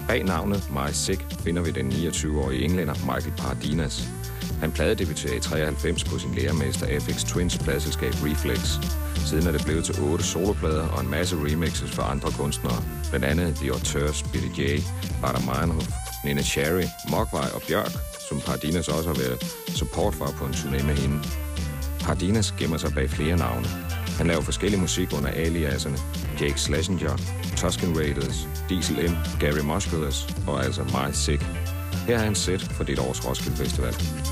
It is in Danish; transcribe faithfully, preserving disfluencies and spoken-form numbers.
Bag navnet My Sick finder vi den niogtyve-årige englænder Michael Pardinas. Han pladedebuterede i treoghalvfems på sin lærermester F X Twins pladselskab Reflex. Siden er det blevet til otte soloplader og en masse remixes for andre kunstnere, blandt andet The Auteurs, Billy J, Baader Meinhof, Nina Cherry, Mogwai og Bjørk, som Pardinas også har været support for på en turné med hende. Pardinas gemmer sig bag flere navne. Han laver forskellig musik under aliaserne Jake Schlesinger, Tusken Raiders, Diesel M, Gary Musculus og altså My Sick. Her er hans sæt for dit års Roskilde Festival.